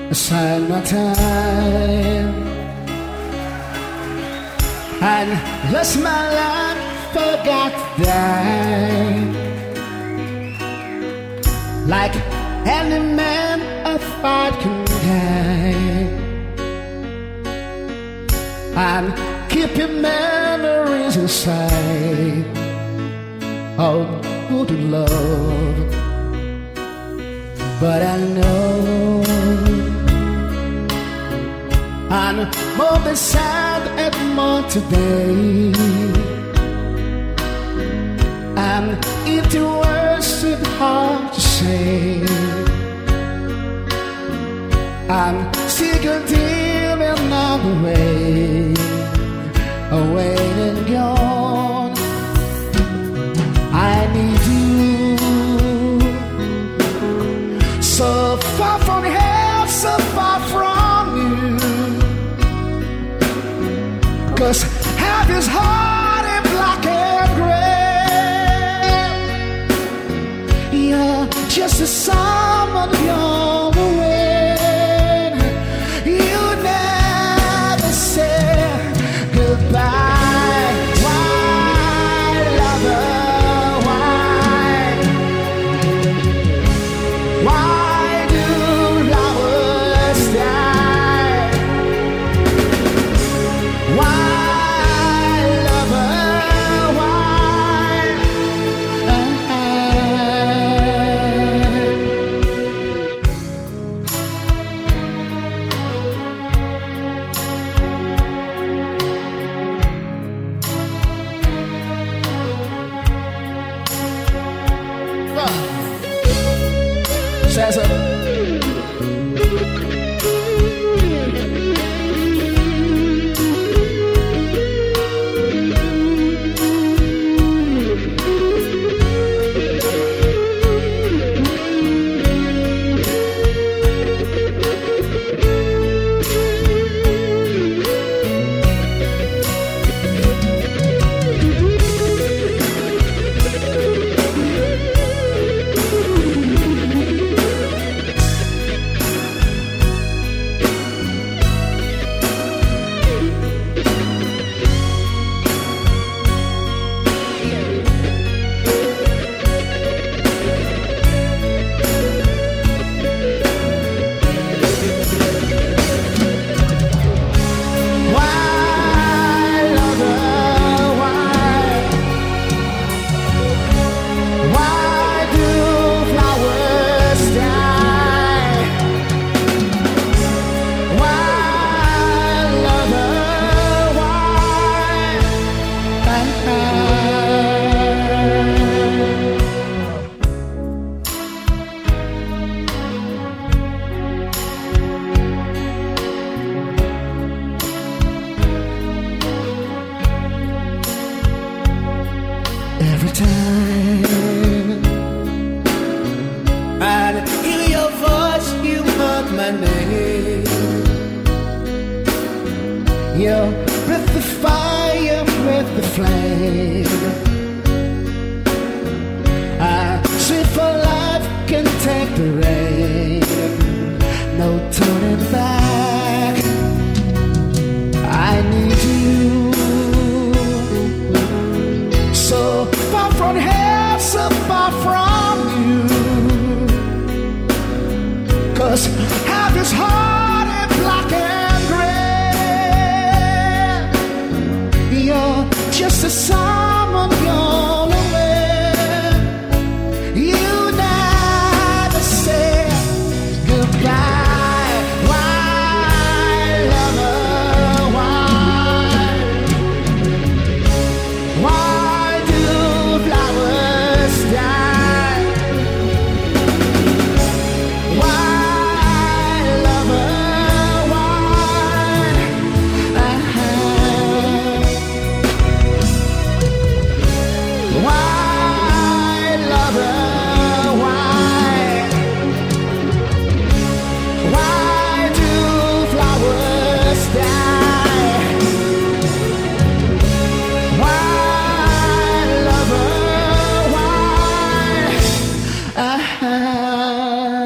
summertime, and lost my life, forgot to die. Like any man, a fight can die. I'm keeping memories inside. Oh, good love. But I know I'm more than sad and more today. And if the words it's hard to say, I'm sick of dealing all the way, away and gone. I need you, so far from here, so far from you. 'Cause half is hard and black and gray. You're just a sum of your way. You never said goodbye. Why, lover? Why do flowers die? Why, lover? Why? Says it. Every time I hear your voice, you call my name. Your breath of fire, breath of flame. I swear for life can take the rain. No turning back. I need you. So far from here, so far from you. 'Cause half is hard and black and gray. You're just a sum of your way. You never said goodbye. Why, lover? Why? Why do flowers die? Why, lover? Why? Why, lover? Why? Why do flowers die? Why, lover? Why?